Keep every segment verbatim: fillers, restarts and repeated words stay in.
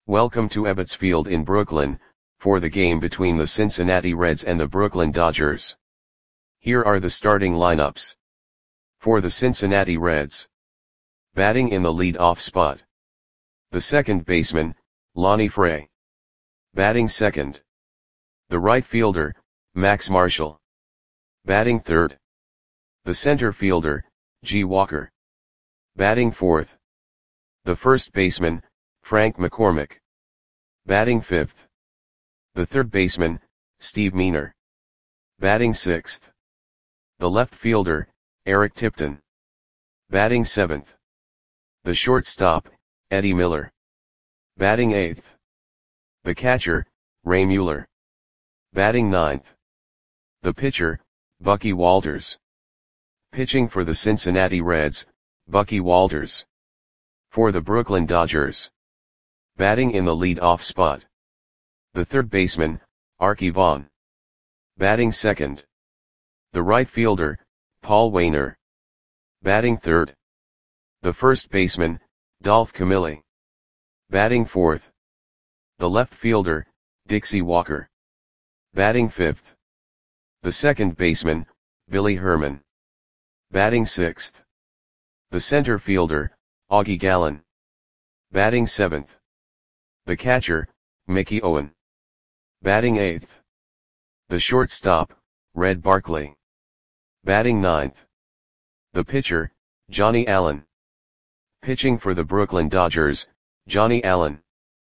Welcome to Ebbets Field in Brooklyn, for the game between the Cincinnati Reds and the Brooklyn Dodgers. Here are the starting lineups. For the Cincinnati Reds. Batting in the lead-off spot. The second baseman, Lonnie Fray. Batting second. The right fielder, Max Marshall. Batting third. The center fielder, G. Walker. Batting fourth. The first baseman, Frank McCormick. Batting fifth. The third baseman, Steve Meaner. Batting sixth. The left fielder, Eric Tipton. Batting seventh. The shortstop, Eddie Miller. Batting eighth. The catcher, Ray Mueller. Batting ninth. The pitcher, Bucky Walters. Pitching for the Cincinnati Reds, Bucky Walters. For the Brooklyn Dodgers. Batting in the lead-off spot. The third baseman, Arky Vaughan. Batting second. The right fielder, Paul Waner. Batting third. The first baseman, Dolph Camilli. Batting fourth. The left fielder, Dixie Walker. Batting fifth. The second baseman, Billy Herman. Batting sixth. The center fielder, Augie Gallen. Batting seventh. The catcher, Mickey Owen. Batting eighth. The shortstop, Red Barkley. Batting ninth. The pitcher, Johnny Allen. Pitching for the Brooklyn Dodgers, Johnny Allen.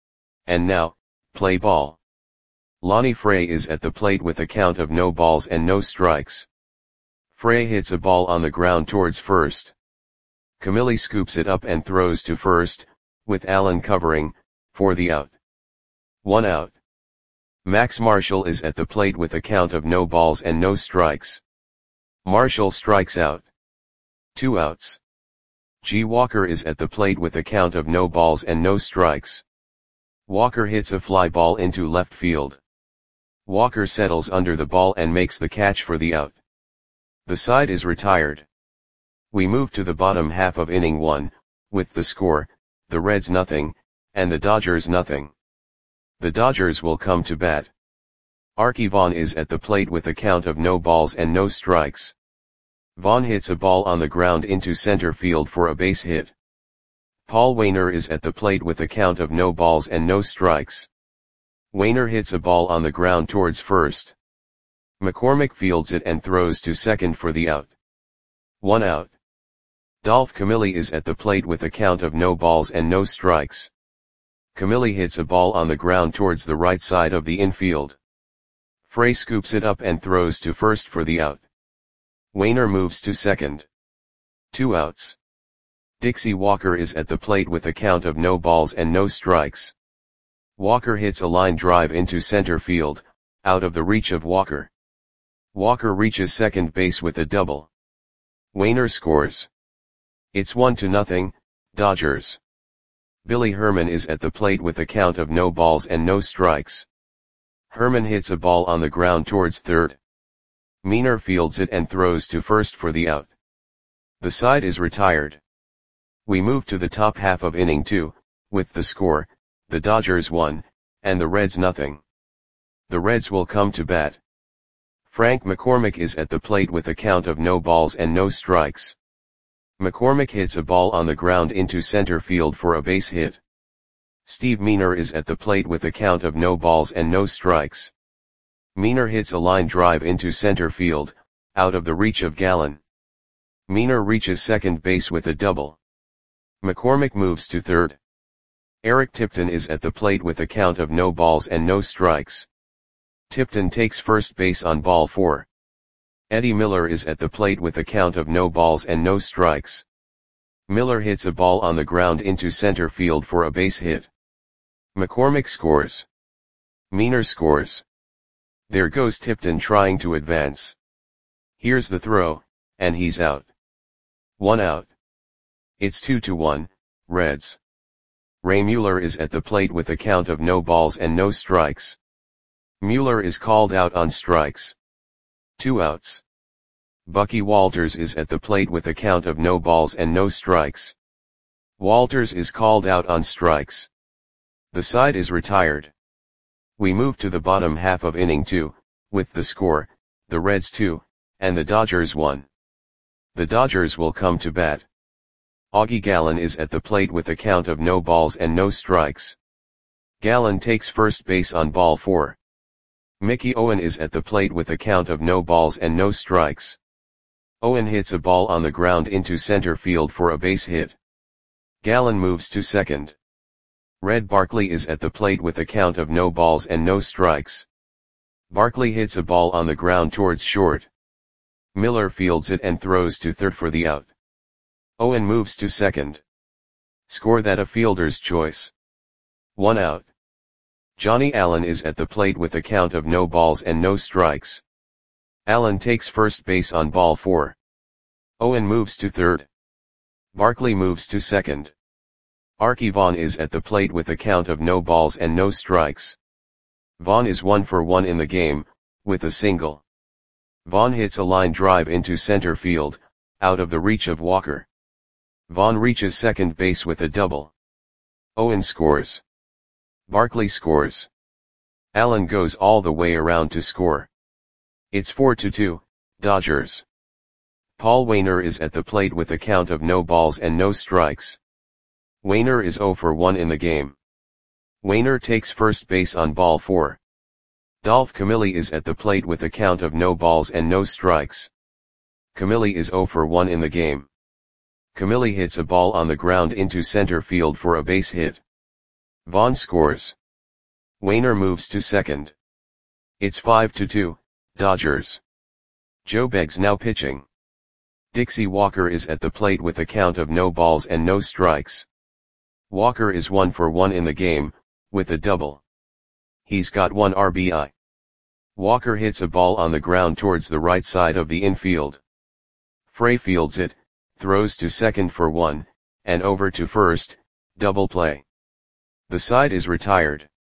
And now, play ball. Lonnie Fray is at the plate with a count of no balls and no strikes. Fray hits a ball on the ground towards first. Camilli scoops it up and throws to first, with Allen covering, for the out. One out. Max Marshall is at the plate with a count of no balls and no strikes. Marshall strikes out. Two outs. G. Walker is at the plate with a count of no balls and no strikes. Walker hits a fly ball into left field. Walker settles under the ball and makes the catch for the out. The side is retired. We move to the bottom half of inning one, with the score, the Reds nothing, and the Dodgers nothing. The Dodgers will come to bat. Arky Vaughan is at the plate with a count of no balls and no strikes. Vaughan hits a ball on the ground into center field for a base hit. Paul Waner is at the plate with a count of no balls and no strikes. Waner hits a ball on the ground towards first. McCormick fields it and throws to second for the out. One out. Dolph Camilli is at the plate with a count of no balls and no strikes. Camilli hits a ball on the ground towards the right side of the infield. Fray scoops it up and throws to first for the out. Waner moves to second. Two outs. Dixie Walker is at the plate with a count of no balls and no strikes. Walker hits a line drive into center field, out of the reach of Walker. Walker reaches second base with a double. Waner scores. It's one to nothing, Dodgers. Billy Herman is at the plate with a count of no balls and no strikes. Herman hits a ball on the ground towards third. Meaner fields it and throws to first for the out. The side is retired. We move to the top half of inning two, with the score, the Dodgers one, and the Reds nothing. The Reds will come to bat. Frank McCormick is at the plate with a count of no balls and no strikes. McCormick hits a ball on the ground into center field for a base hit. Steve Meaner is at the plate with a count of no balls and no strikes. Meaner hits a line drive into center field, out of the reach of Gallen. Meaner reaches second base with a double. McCormick moves to third. Eric Tipton is at the plate with a count of no balls and no strikes. Tipton takes first base on ball four. Eddie Miller is at the plate with a count of no balls and no strikes. Miller hits a ball on the ground into center field for a base hit. McCormick scores. Meaner scores. There goes Tipton trying to advance. Here's the throw, and he's out. One out. It's two to one, Reds. Ray Mueller is at the plate with a count of no balls and no strikes. Mueller is called out on strikes. Two outs. Bucky Walters is at the plate with a count of no balls and no strikes. Walters is called out on strikes. The side is retired. We move to the bottom half of inning two, with the score, the Reds two, and the Dodgers one. The Dodgers will come to bat. Augie Gallen is at the plate with a count of no balls and no strikes. Gallen takes first base on ball four. Mickey Owen is at the plate with a count of no balls and no strikes. Owen hits a ball on the ground into center field for a base hit. Gallen moves to second. Red Barkley is at the plate with a count of no balls and no strikes. Barkley hits a ball on the ground towards short. Miller fields it and throws to third for the out. Owen moves to second. Score that a fielder's choice. One out. Johnny Allen is at the plate with a count of no balls and no strikes. Allen takes first base on ball four. Owen moves to third. Barkley moves to second. Arky Vaughan is at the plate with a count of no balls and no strikes. Vaughan is one for one in the game, with a single. Vaughan hits a line drive into center field, out of the reach of Walker. Vaughan reaches second base with a double. Owen scores. Barkley scores. Allen goes all the way around to score. It's four to two, Dodgers. Paul Waner is at the plate with a count of no balls and no strikes. Waner is zero for one in the game. Waner takes first base on ball four. Dolph Camilli is at the plate with a count of no balls and no strikes. Camilli is zero for one in the game. Camilli hits a ball on the ground into center field for a base hit. Vaughan scores. Waner moves to second. It's five to two, Dodgers. Joe Beggs now pitching. Dixie Walker is at the plate with a count of no balls and no strikes. Walker is one for one in the game, with a double. He's got one R B I. Walker hits a ball on the ground towards the right side of the infield. Frey fields it, throws to second for one, and over to first, double play. The side is retired.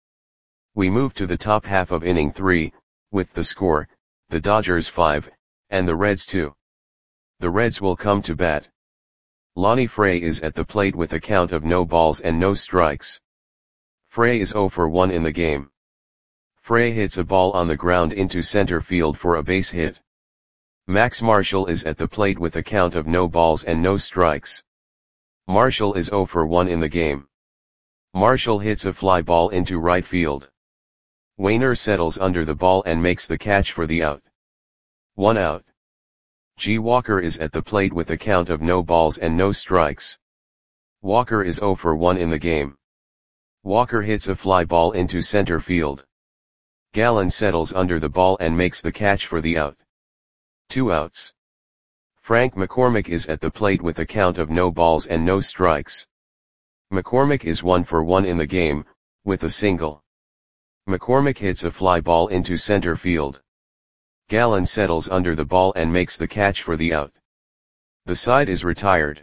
We move to the top half of inning three, with the score, the Dodgers five, and the Reds two. The Reds will come to bat. Lonnie Frey is at the plate with a count of no balls and no strikes. Frey is zero for one in the game. Frey hits a ball on the ground into center field for a base hit. Max Marshall is at the plate with a count of no balls and no strikes. Marshall is zero for one in the game. Marshall hits a fly ball into right field. Waner settles under the ball and makes the catch for the out. One out. G. Walker is at the plate with a count of no balls and no strikes. Walker is zero for one in the game. Walker hits a fly ball into center field. Gallen settles under the ball and makes the catch for the out. Two outs. Frank McCormick is at the plate with a count of no balls and no strikes. McCormick is one for one in the game, with a single. McCormick hits a fly ball into center field. Gallen settles under the ball and makes the catch for the out. The side is retired.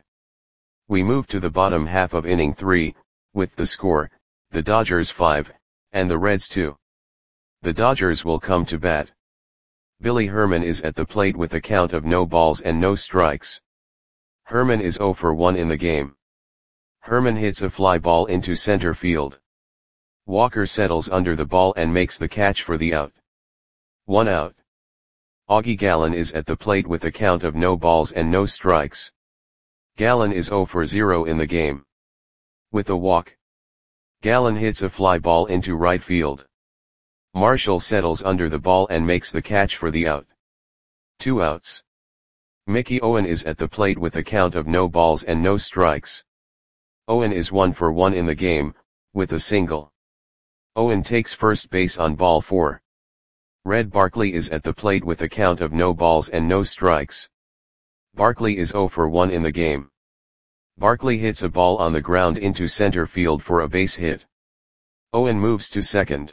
We move to the bottom half of inning three, with the score, the Dodgers five, and the Reds two. The Dodgers will come to bat. Billy Herman is at the plate with a count of no balls and no strikes. Herman is zero for one in the game. Herman hits a fly ball into center field. Walker settles under the ball and makes the catch for the out. One out. Augie Gallen is at the plate with a count of no balls and no strikes. Gallen is zero for zero in the game. With a walk. Gallen hits a fly ball into right field. Marshall settles under the ball and makes the catch for the out. Two outs. Mickey Owen is at the plate with a count of no balls and no strikes. Owen is one for one in the game, with a single. Owen takes first base on ball four. Red Barkley is at the plate with a count of no balls and no strikes. Barkley is zero for one in the game. Barkley hits a ball on the ground into center field for a base hit. Owen moves to second.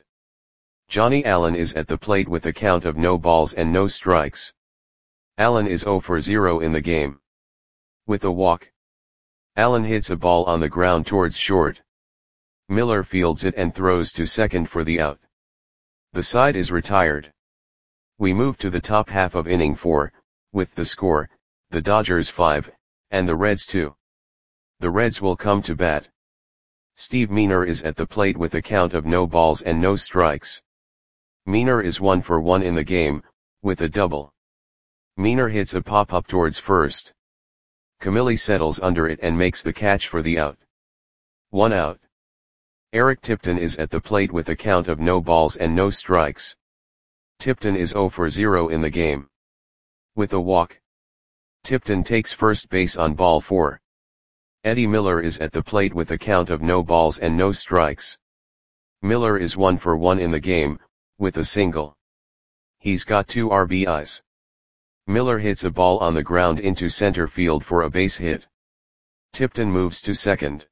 Johnny Allen is at the plate with a count of no balls and no strikes. Allen is zero for zero in the game. With a walk. Allen hits a ball on the ground towards short. Miller fields it and throws to second for the out. The side is retired. We move to the top half of inning four, with the score, the Dodgers five, and the Reds two. The Reds will come to bat. Steve Meaner is at the plate with a count of no balls and no strikes. Meaner is one for one in the game, with a double. Meaner hits a pop-up towards first. Camilli settles under it and makes the catch for the out. One out. Eric Tipton is at the plate with a count of no balls and no strikes. Tipton is zero for zero in the game. With a walk. Tipton takes first base on ball four. Eddie Miller is at the plate with a count of no balls and no strikes. Miller is one for one in the game, with a single. He's got two R B Is. Miller hits a ball on the ground into center field for a base hit. Tipton moves to second.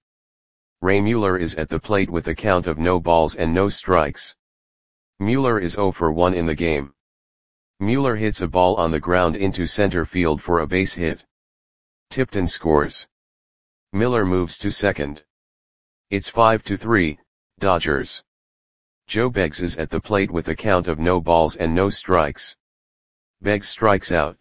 Ray Mueller is at the plate with a count of no balls and no strikes. Mueller is zero for one in the game. Mueller hits a ball on the ground into center field for a base hit. Tipton scores. Miller moves to second. It's five to three, Dodgers. Joe Beggs is at the plate with a count of no balls and no strikes. Beggs strikes out.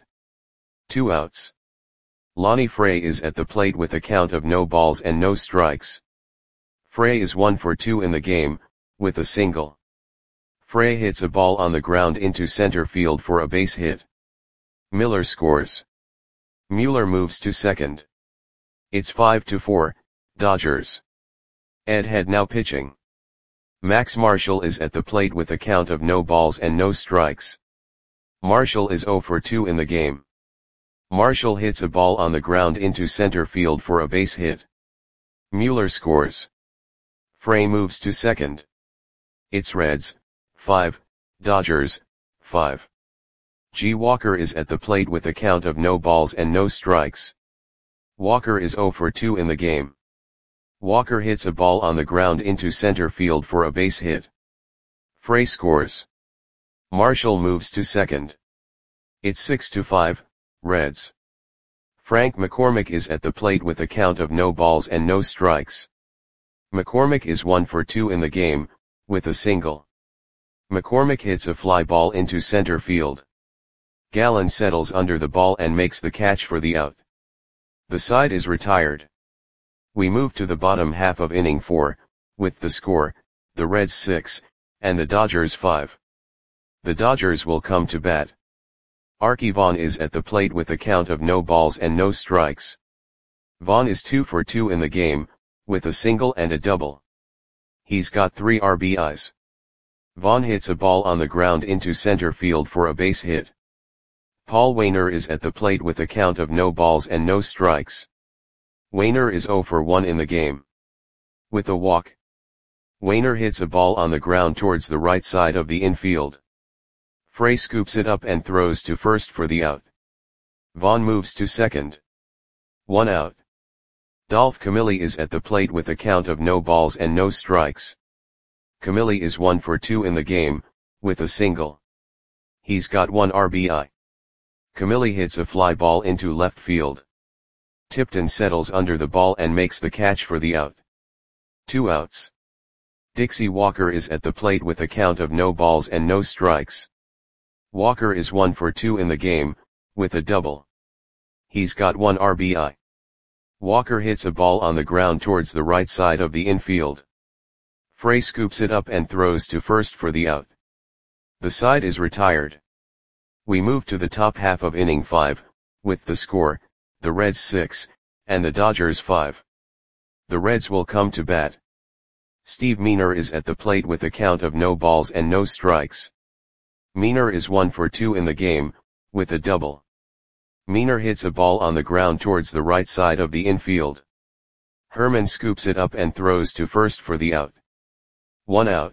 Two outs. Lonnie Frey is at the plate with a count of no balls and no strikes. Frey is one for two in the game, with a single. Frey hits a ball on the ground into center field for a base hit. Miller scores. Mueller moves to second. It's five to four, Dodgers. Ed Head now pitching. Max Marshall is at the plate with a count of no balls and no strikes. Marshall is zero for two in the game. Marshall hits a ball on the ground into center field for a base hit. Mueller scores. Frey moves to second. It's Reds, five, Dodgers, five. G. Walker is at the plate with a count of no balls and no strikes. Walker is zero for two in the game. Walker hits a ball on the ground into center field for a base hit. Frey scores. Marshall moves to second. It's six to five, Reds. Frank McCormick is at the plate with a count of no balls and no strikes. McCormick is one for two in the game, with a single. McCormick hits a fly ball into center field. Gallen settles under the ball and makes the catch for the out. The side is retired. We move to the bottom half of inning four, with the score, the Reds six, and the Dodgers five. The Dodgers will come to bat. Archie Vaughn is at the plate with a count of no balls and no strikes. Vaughn is two for two in the game, with a single and a double. He's got three R B Is. Vaughn hits a ball on the ground into center field for a base hit. Paul Waner is at the plate with a count of no balls and no strikes. Waner is zero for one in the game. With a walk. Waner hits a ball on the ground towards the right side of the infield. Frey scoops it up and throws to first for the out. Vaughn moves to second. One out. Dolph Camilli is at the plate with a count of no balls and no strikes. Camilli is one for two in the game, with a single. He's got one R B I. Camilli hits a fly ball into left field. Tipton settles under the ball and makes the catch for the out. Two outs. Dixie Walker is at the plate with a count of no balls and no strikes. Walker is one for two in the game, with a double. He's got one R B I. Walker hits a ball on the ground towards the right side of the infield. Frey scoops it up and throws to first for the out. The side is retired. We move to the top half of inning five, with the score, the Reds six, and the Dodgers five. The Reds will come to bat. Steve Meaner is at the plate with a count of no balls and no strikes. Meaner is one for two in the game, with a double. Meaner hits a ball on the ground towards the right side of the infield. Herman scoops it up and throws to first for the out. One out.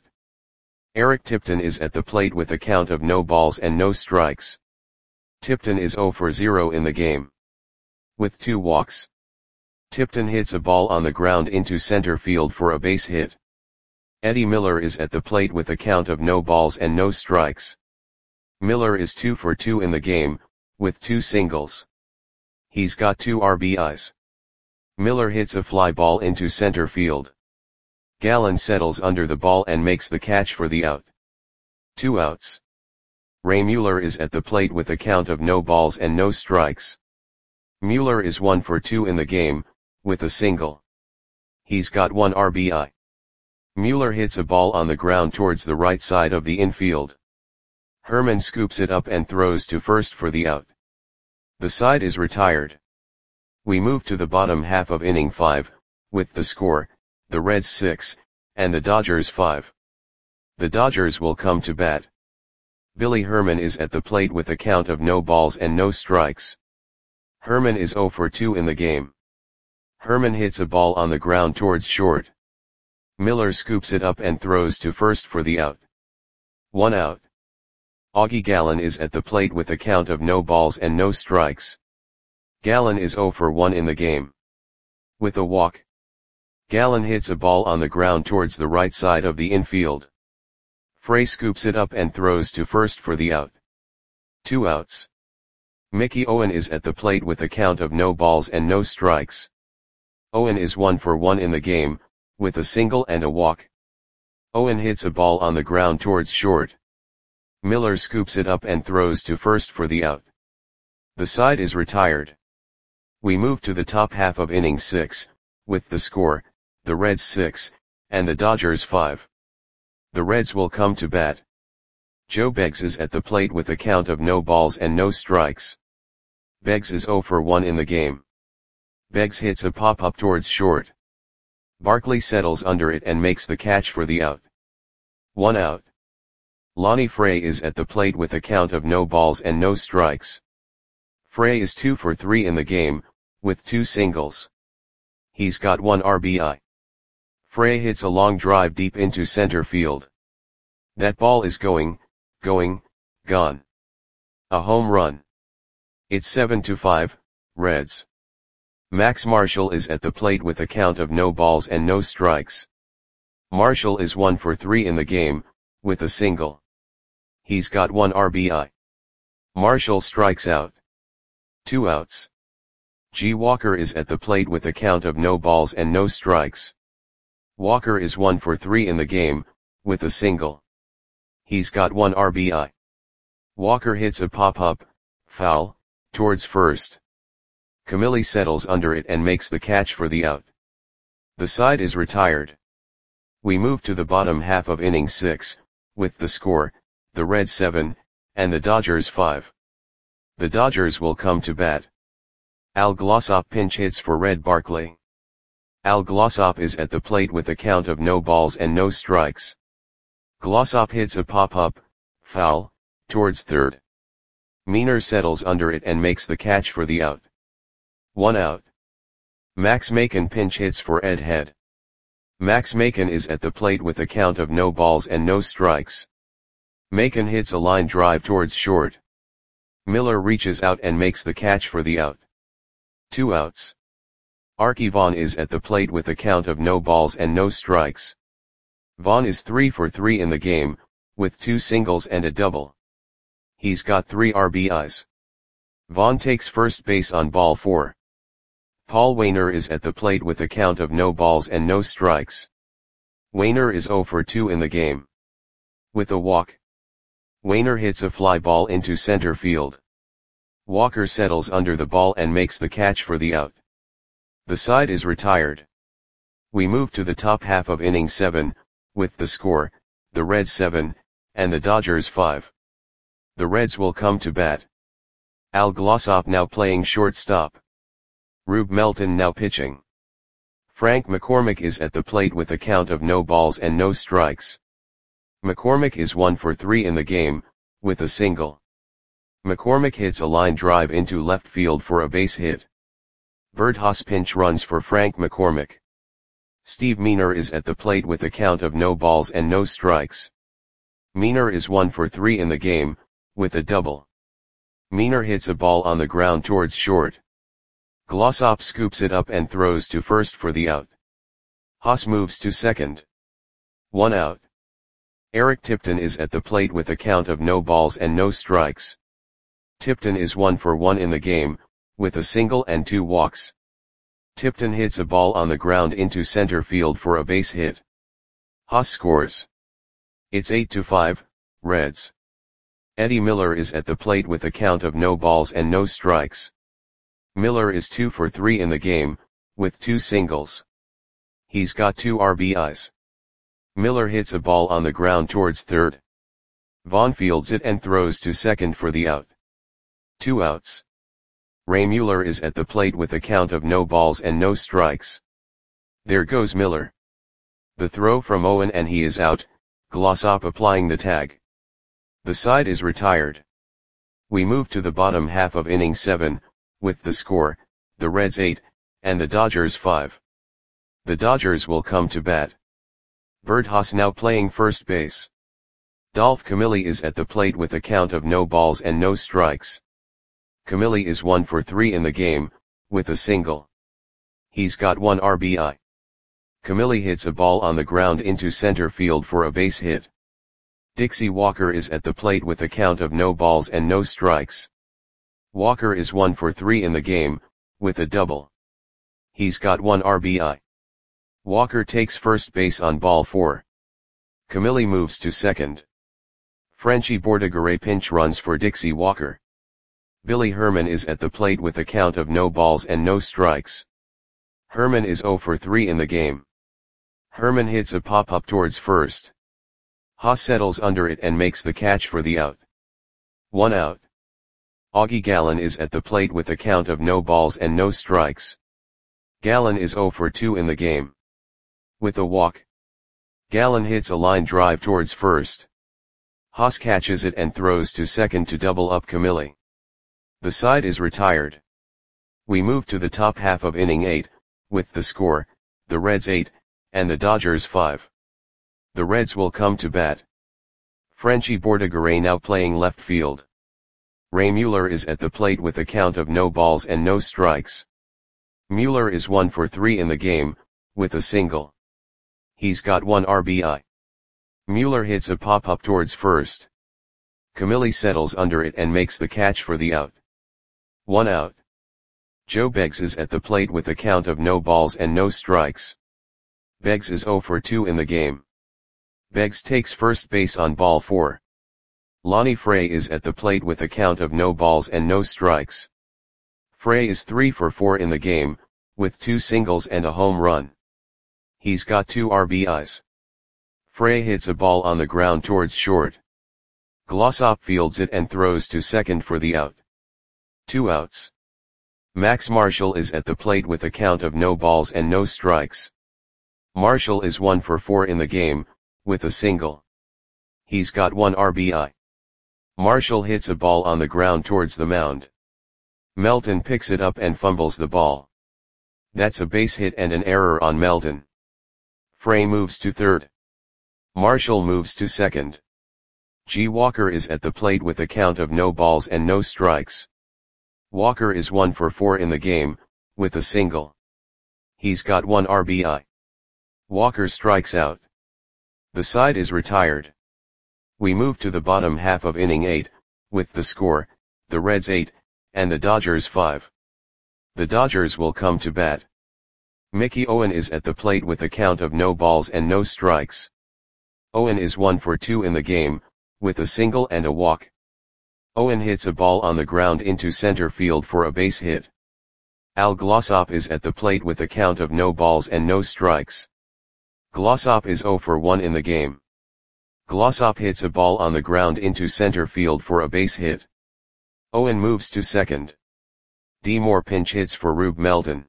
Eric Tipton is at the plate with a count of no balls and no strikes. Tipton is zero for zero in the game. With two walks. Tipton hits a ball on the ground into center field for a base hit. Eddie Miller is at the plate with a count of no balls and no strikes. Miller is two for two in the game, with two singles. He's got two R B Is. Miller hits a fly ball into center field. Gallen settles under the ball and makes the catch for the out. Two outs. Ray Mueller is at the plate with a count of no balls and no strikes. Mueller is one for two in the game, with a single. He's got one R B I. Mueller hits a ball on the ground towards the right side of the infield. Herman scoops it up and throws to first for the out. The side is retired. We move to the bottom half of inning five, with the score, the Reds six, and the Dodgers five. The Dodgers will come to bat. Billy Herman is at the plate with a count of no balls and no strikes. Herman is oh for two in the game. Herman hits a ball on the ground towards short. Miller scoops it up and throws to first for the out. One out. Augie Gallen is at the plate with a count of no balls and no strikes. Gallen is oh for one in the game. With a walk. Gallen hits a ball on the ground towards the right side of the infield. Frey scoops it up and throws to first for the out. Two outs. Mickey Owen is at the plate with a count of no balls and no strikes. Owen is one for one in the game, with a single and a walk. Owen hits a ball on the ground towards short. Miller scoops it up and throws to first for the out. The side is retired. We move to the top half of inning six, with the score, the Reds six, and the Dodgers five. The Reds will come to bat. Joe Beggs is at the plate with a count of no balls and no strikes. Beggs is oh for one in the game. Beggs hits a pop-up towards short. Barkley settles under it and makes the catch for the out. One out. Lonnie Frey is at the plate with a count of no balls and no strikes. Frey is two for three in the game, with two singles. He's got one R B I. Frey hits a long drive deep into center field. That ball is going, going, gone. A home run. It's seven to five, Reds. Max Marshall is at the plate with a count of no balls and no strikes. Marshall is one for three in the game, with a single. He's got one R B I. Marshall strikes out. Two outs. G. Walker is at the plate with a count of no balls and no strikes. Walker is one for three in the game, with a single. He's got one R B I. Walker hits a pop-up, foul, towards first. Camilli settles under it and makes the catch for the out. The side is retired. We move to the bottom half of inning six, with the score, the Reds seven, and the Dodgers five. The Dodgers will come to bat. Al Glossop pinch hits for Red Barkley. Al Glossop is at the plate with a count of no balls and no strikes. Glossop hits a pop-up, foul, towards third. Meaner settles under it and makes the catch for the out. One out. Max Macon pinch hits for Ed Head. Max Macon is at the plate with a count of no balls and no strikes. Macon hits a line drive towards short. Miller reaches out and makes the catch for the out. Two outs. Arky Vaughan is at the plate with a count of no balls and no strikes. Vaughan is three for three in the game, with two singles and a double. He's got three R B Is. Vaughan takes first base on ball four. Paul Wainer is at the plate with a count of no balls and no strikes. Wainer is oh for two in the game. With a walk. Wainer hits a fly ball into center field. Walker settles under the ball and makes the catch for the out. The side is retired. We move to the top half of inning seven, with the score, the Reds seven, and the Dodgers five. The Reds will come to bat. Al Glossop now playing shortstop. Rube Melton now pitching. Frank McCormick is at the plate with a count of no balls and no strikes. McCormick is one for three in the game, with a single. McCormick hits a line drive into left field for a base hit. Birdhouse pinch runs for Frank McCormick. Steve Meaner is at the plate with a count of no balls and no strikes. Meaner is one for three in the game, with a double. Meaner hits a ball on the ground towards short. Glossop scoops it up and throws to first for the out. Haas moves to second. One out. Eric Tipton is at the plate with a count of no balls and no strikes. Tipton is one for one in the game, with a single and two walks. Tipton hits a ball on the ground into center field for a base hit. Haas scores. It's eight to five, Reds. Eddie Miller is at the plate with a count of no balls and no strikes. Miller is two for three in the game, with two singles. He's got two R B Is. Miller hits a ball on the ground towards third. Vaughn fields it and throws to second for the out. Two outs. Ray Mueller is at the plate with a count of no balls and no strikes. There goes Miller. The throw from Owen and he is out, Glossop applying the tag. The side is retired. We move to the bottom half of inning seven, with the score, the Reds eight, and the Dodgers five. The Dodgers will come to bat. Bert Haas now playing first base. Dolph Camilli is at the plate with a count of no balls and no strikes. Camilli is one for three in the game, with a single. He's got one R B I. Camilli hits a ball on the ground into center field for a base hit. Dixie Walker is at the plate with a count of no balls and no strikes. Walker is one for three in the game, with a double. He's got one R B I. Walker takes first base on ball four. Camilli moves to second. Frenchie Bordegaray pinch runs for Dixie Walker. Billy Herman is at the plate with a count of no balls and no strikes. Herman is zero for three in the game. Herman hits a pop-up towards first. Haas settles under it and makes the catch for the out. One out. Augie Gallen is at the plate with a count of no balls and no strikes. Gallen is zero for two in the game. With a walk. Gallen hits a line drive towards first. Haas catches it and throws to second to double up Camilli. The side is retired. We move to the top half of inning eight, with the score, the Reds eight, and the Dodgers five. The Reds will come to bat. Frenchie Bordegaray now playing left field. Ray Mueller is at the plate with a count of no balls and no strikes. Mueller is one for three in the game, with a single. He's got one R B I. Mueller hits a pop-up towards first. Camilli settles under it and makes the catch for the out. One out. Joe Beggs is at the plate with a count of no balls and no strikes. Beggs is zero for two in the game. Beggs takes first base on ball four. Lonnie Frey is at the plate with a count of no balls and no strikes. Frey is three for four in the game, with two singles and a home run. He's got two R B Is. Frey hits a ball on the ground towards short. Glossop fields it and throws to second for the out. Two outs. Max Marshall is at the plate with a count of no balls and no strikes. Marshall is one for four in the game, with a single. He's got one R B I. Marshall hits a ball on the ground towards the mound. Melton picks it up and fumbles the ball. That's a base hit and an error on Melton. Frey moves to third. Marshall moves to second. G. Walker is at the plate with a count of no balls and no strikes. Walker is one for four in the game, with a single. He's got one R B I. Walker strikes out. The side is retired. We move to the bottom half of inning eight, with the score, the Reds eight, and the Dodgers five. The Dodgers will come to bat. Mickey Owen is at the plate with a count of no balls and no strikes. Owen is one for two in the game, with a single and a walk. Owen hits a ball on the ground into center field for a base hit. Al Glossop is at the plate with a count of no balls and no strikes. Glossop is zero for one in the game. Glossop hits a ball on the ground into center field for a base hit. Owen moves to second. D. Moore pinch hits for Rube Melton.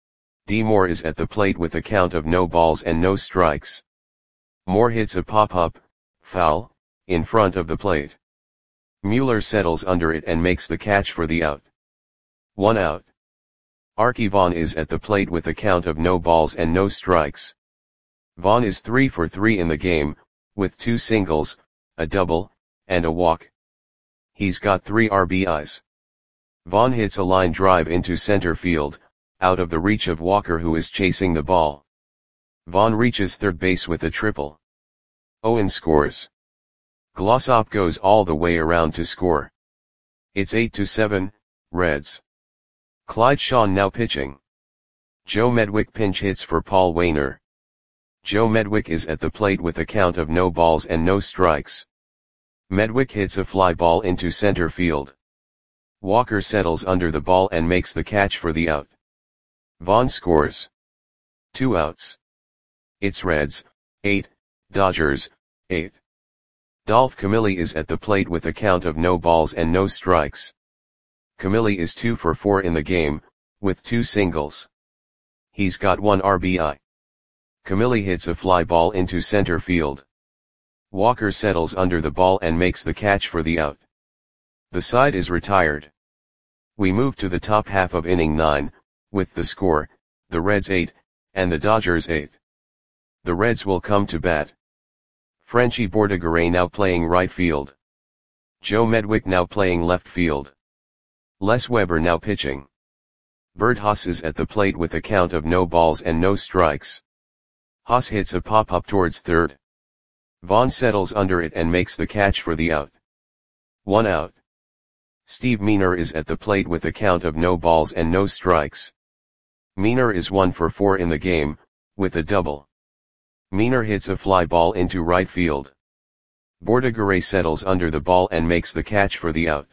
D. Moore is at the plate with a count of no balls and no strikes. Moore hits a pop-up, foul, in front of the plate. Mueller settles under it and makes the catch for the out. One out. Archie Vaughn is at the plate with a count of no balls and no strikes. Vaughn is three for three in the game, with two singles, a double, and a walk. He's got three R B Is. Vaughn hits a line drive into center field, out of the reach of Walker who is chasing the ball. Vaughn reaches third base with a triple. Owen scores. Glossop goes all the way around to score. It's eight to seven, Reds. Clyde Shawn now pitching. Joe Medwick pinch hits for Paul Wainer. Joe Medwick is at the plate with a count of no balls and no strikes. Medwick hits a fly ball into center field. Walker settles under the ball and makes the catch for the out. Vaughn scores. Two outs. It's Reds, eight, Dodgers, eight. Dolph Camilli is at the plate with a count of no balls and no strikes. Camilli is two for four in the game, with two singles. He's got one R B I. Camilli hits a fly ball into center field. Walker settles under the ball and makes the catch for the out. The side is retired. We move to the top half of inning nine, with the score, the Reds eight, and the Dodgers eight. The Reds will come to bat. Frenchie Bordegaray now playing right field. Joe Medwick now playing left field. Les Weber now pitching. Bert Haas is at the plate with a count of no balls and no strikes. Haas hits a pop-up towards third. Vaughn settles under it and makes the catch for the out. One out. Steve Meaner is at the plate with a count of no balls and no strikes. Meaner is one for four in the game, with a double. Meaner hits a fly ball into right field. Bordegaray settles under the ball and makes the catch for the out.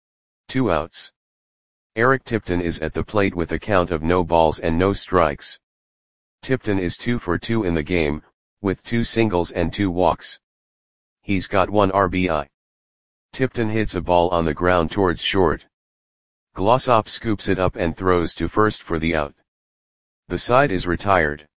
Two outs. Eric Tipton is at the plate with a count of no balls and no strikes. Tipton is two for two in the game, with two singles and two walks. He's got one R B I. Tipton hits a ball on the ground towards short. Glossop scoops it up and throws to first for the out. The side is retired.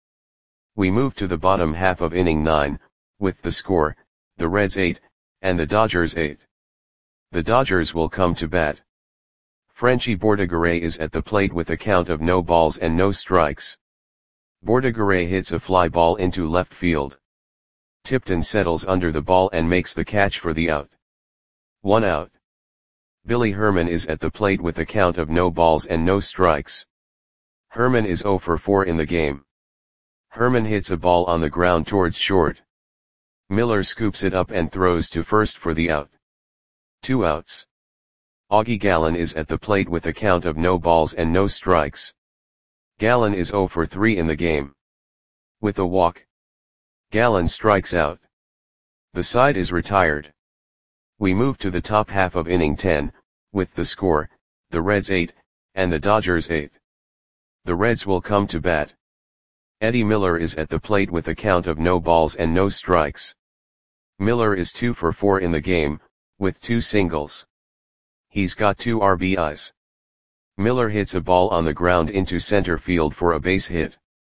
We move to the bottom half of inning nine, with the score, the Reds eight, and the Dodgers eight. The Dodgers will come to bat. Frenchie Bordegaray is at the plate with a count of no balls and no strikes. Bordegaray hits a fly ball into left field. Tipton settles under the ball and makes the catch for the out. One out. Billy Herman is at the plate with a count of no balls and no strikes. Herman is zero for four in the game. Herman hits a ball on the ground towards short. Miller scoops it up and throws to first for the out. Two outs. Augie Gallen is at the plate with a count of no balls and no strikes. Gallen is zero for three in the game. With a walk, Gallen strikes out. The side is retired. We move to the top half of inning ten, with the score, the Reds eight, and the Dodgers eight. The Reds will come to bat. Eddie Miller is at the plate with a count of no balls and no strikes. Miller is two for four in the game, with two singles. He's got two R B Is. Miller hits a ball on the ground into center field for a base hit.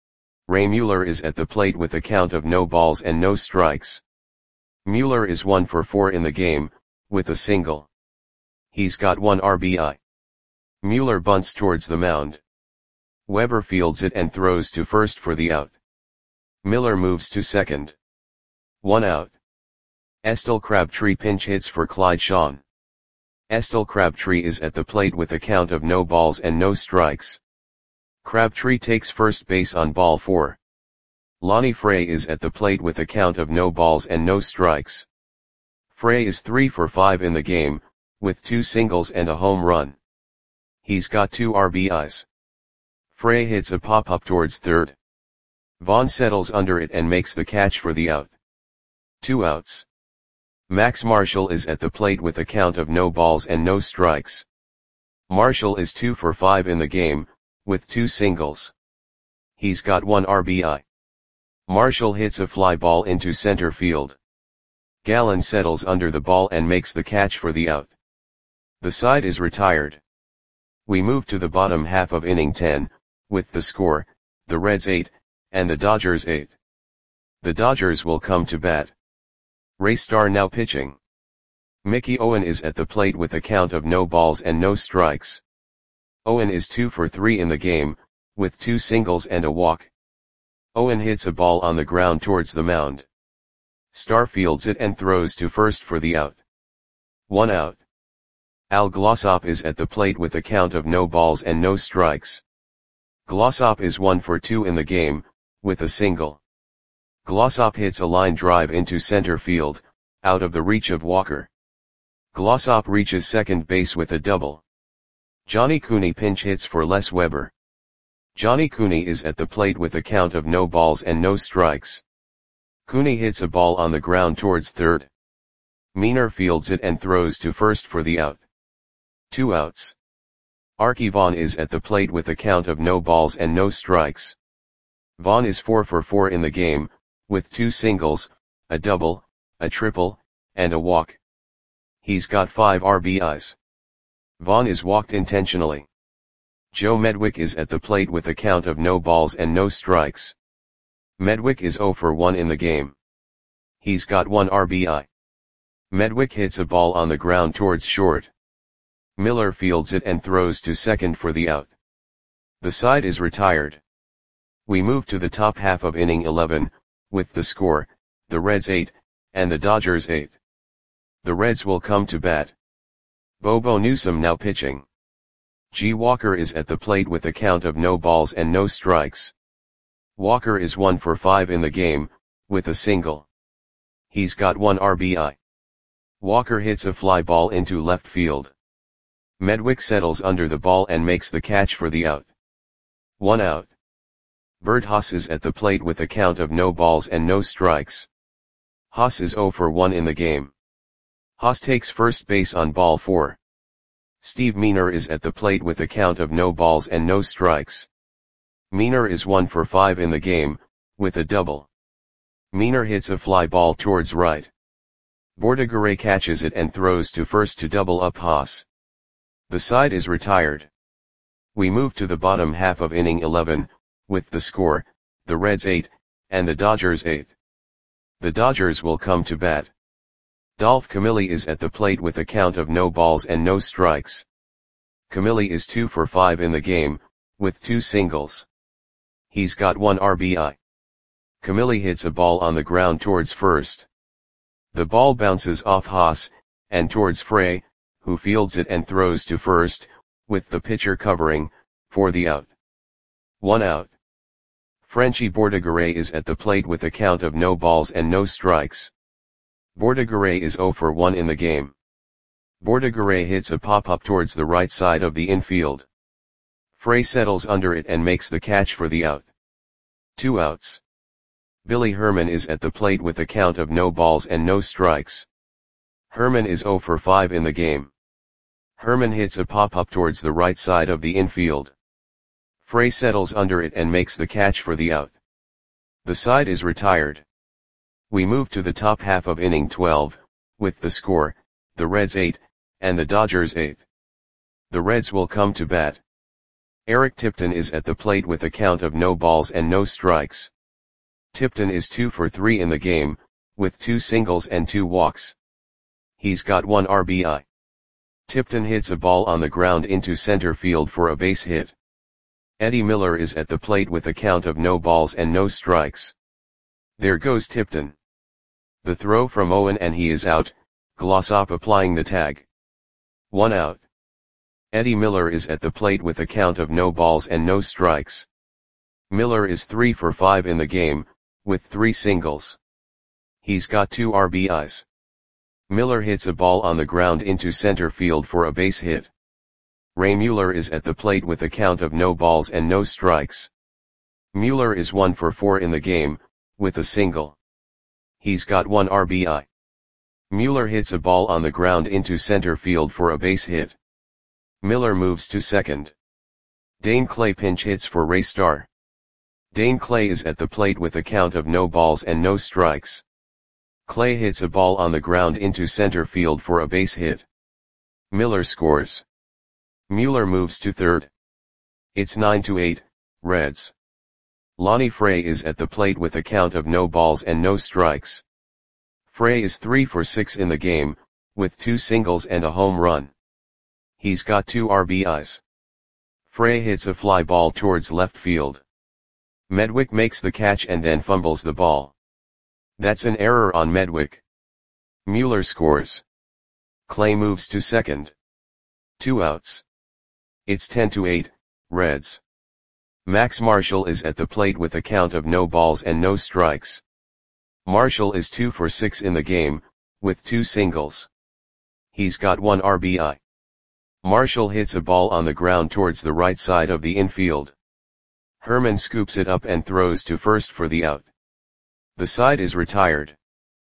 Ray Mueller is at the plate with a count of no balls and no strikes. Mueller is one for four in the game, with a single. He's got one R B I. Mueller bunts towards the mound. Weber fields it and throws to first for the out. Miller moves to second. One out. Estelle Crabtree pinch hits for Clyde Shawn. Estelle Crabtree is at the plate with a count of no balls and no strikes. Crabtree takes first base on ball four. Lonnie Frey is at the plate with a count of no balls and no strikes. Frey is three for five in the game, with two singles and a home run. He's got two R B Is. Frey hits a pop-up towards third. Vaughn settles under it and makes the catch for the out. Two outs. Max Marshall is at the plate with a count of no balls and no strikes. Marshall is two for five in the game, with two singles. He's got one R B I. Marshall hits a fly ball into center field. Gallen settles under the ball and makes the catch for the out. The side is retired. We move to the bottom half of inning ten, with the score, the Reds eight, and the Dodgers eight. The Dodgers will come to bat. Ray Starr now pitching. Mickey Owen is at the plate with a count of no balls and no strikes. Owen is two for three in the game, with two singles and a walk. Owen hits a ball on the ground towards the mound. Starr fields it and throws to first for the out. One out. Al Glossop is at the plate with a count of no balls and no strikes. Glossop is one for two in the game, with a single. Glossop hits a line drive into center field, out of the reach of Walker. Glossop reaches second base with a double. Johnny Cooney pinch hits for Les Weber. Johnny Cooney is at the plate with a count of no balls and no strikes. Cooney hits a ball on the ground towards third. Meaner fields it and throws to first for the out. Two outs. Archie Vaughn is at the plate with a count of no balls and no strikes. Vaughn is four for four in the game, with two singles, a double, a triple, and a walk. He's got five R B Is. Vaughn is walked intentionally. Joe Medwick is at the plate with a count of no balls and no strikes. Medwick is zero for one in the game. He's got one R B I. Medwick hits a ball on the ground towards short. Miller fields it and throws to second for the out. The side is retired. We move to the top half of inning eleven, with the score, the Reds eight, and the Dodgers eight. The Reds will come to bat. Bobo Newsom now pitching. G. Walker is at the plate with a count of no balls and no strikes. Walker is one for five in the game, with a single. He's got one R B I. Walker hits a fly ball into left field. Medwick settles under the ball and makes the catch for the out. One out. Bert Haas is at the plate with a count of no balls and no strikes. Haas is zero for one in the game. Haas takes first base on ball four. Steve Meaner is at the plate with a count of no balls and no strikes. Meaner is one for five in the game, with a double. Meaner hits a fly ball towards right. Bordigaray catches it and throws to first to double up Haas. The side is retired. We move to the bottom half of inning eleven, with the score, the Reds eight, and the Dodgers eight. The Dodgers will come to bat. Dolph Camilli is at the plate with a count of no balls and no strikes. Camilli is two for five in the game, with two singles. He's got one R B I. Camilli hits a ball on the ground towards first. The ball bounces off Haas, and towards Frey, who fields it and throws to first, with the pitcher covering, for the out. One out. Frenchie Bordigaray is at the plate with a count of no balls and no strikes. Bordigaray is zero for one in the game. Bordigaray hits a pop-up towards the right side of the infield. Frey settles under it and makes the catch for the out. Two outs. Billy Herman is at the plate with a count of no balls and no strikes. Herman is zero for five in the game. Herman hits a pop-up towards the right side of the infield. Frey settles under it and makes the catch for the out. The side is retired. We move to the top half of inning twelve, with the score, the Reds eight, and the Dodgers eight. The Reds will come to bat. Eric Tipton is at the plate with a count of no balls and no strikes. Tipton is two for three in the game, with two singles and two walks. He's got one R B I. Tipton hits a ball on the ground into center field for a base hit. Eddie Miller is at the plate with a count of no balls and no strikes. There goes Tipton. The throw from Owen and he is out, Glossop applying the tag. One out. Eddie Miller is at the plate with a count of no balls and no strikes. Miller is three for five in the game, with three singles. He's got two R B Is. Miller hits a ball on the ground into center field for a base hit. Ray Mueller is at the plate with a count of no balls and no strikes. Mueller is one for four in the game, with a single. He's got one R B I. Mueller hits a ball on the ground into center field for a base hit. Miller moves to second. Dane Clay pinch hits for Ray Starr. Dane Clay is at the plate with a count of no balls and no strikes. Clay hits a ball on the ground into center field for a base hit. Miller scores. Mueller moves to third. It's nine to eight, Reds. Lonnie Frey is at the plate with a count of no balls and no strikes. Frey is three for six in the game, with two singles and a home run. He's got two R B Is. Frey hits a fly ball towards left field. Medwick makes the catch and then fumbles the ball. That's an error on Medwick. Mueller scores. Clay moves to second. Two outs. It's ten to eight, Reds. Max Marshall is at the plate with a count of no balls and no strikes. Marshall is two for six in the game, with two singles. He's got one R B I. Marshall hits a ball on the ground towards the right side of the infield. Herman scoops it up and throws to first for the out. The side is retired.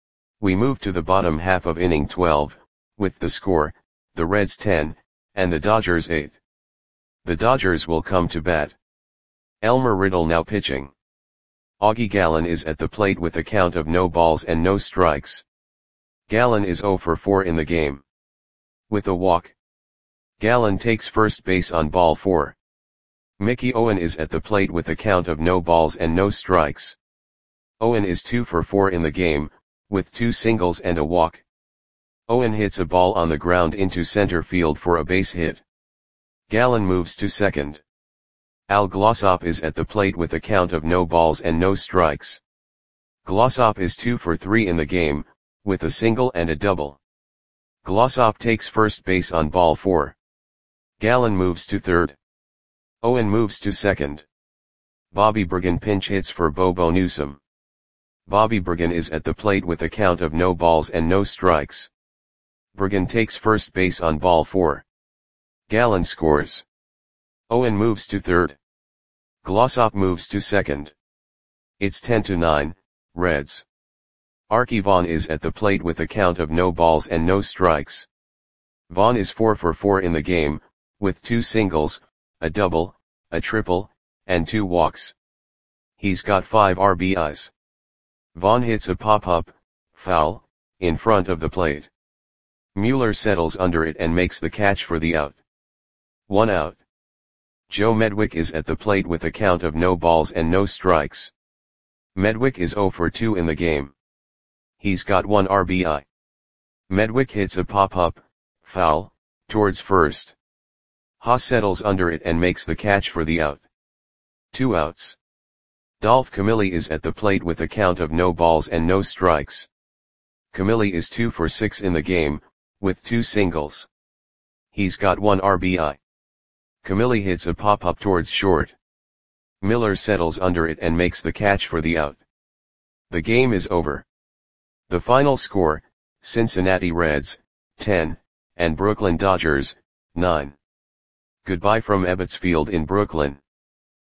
We move to the bottom half of inning twelve, with the score, the Reds ten, and the Dodgers eight. The Dodgers will come to bat. Elmer Riddle now pitching. Augie Gallen is at the plate with a count of no balls and no strikes. Gallen is zero for four in the game. With a walk, Gallen takes first base on ball four. Mickey Owen is at the plate with a count of no balls and no strikes. Owen is two for four in the game, with two singles and a walk. Owen hits a ball on the ground into center field for a base hit. Gallen moves to second. Al Glossop is at the plate with a count of no balls and no strikes. Glossop is two for three in the game, with a single and a double. Glossop takes first base on ball four. Gallen moves to third. Owen moves to second. Bobby Bergen pinch hits for Bobo Newsom. Bobby Bergen is at the plate with a count of no balls and no strikes. Bergen takes first base on ball four. Gallen scores. Owen moves to third. Glossop moves to second. It's ten to nine, Reds. Archie Vaughn is at the plate with a count of no balls and no strikes. Vaughn is four for four in the game, with two singles, a double, a triple, and two walks. He's got five R B Is. Vaughn hits a pop-up, foul, in front of the plate. Mueller settles under it and makes the catch for the out. One out. Joe Medwick is at the plate with a count of no balls and no strikes. Medwick is zero for two in the game. He's got one R B I. Medwick hits a pop-up, foul, towards first. Haas settles under it and makes the catch for the out. Two outs. Dolph Camilli is at the plate with a count of no balls and no strikes. Camilli is two for six in the game, with two singles. He's got one R B I. Camilli hits a pop-up towards short. Miller settles under it and makes the catch for the out. The game is over. The final score, Cincinnati Reds, ten, and Brooklyn Dodgers, nine. Goodbye from Ebbets Field in Brooklyn.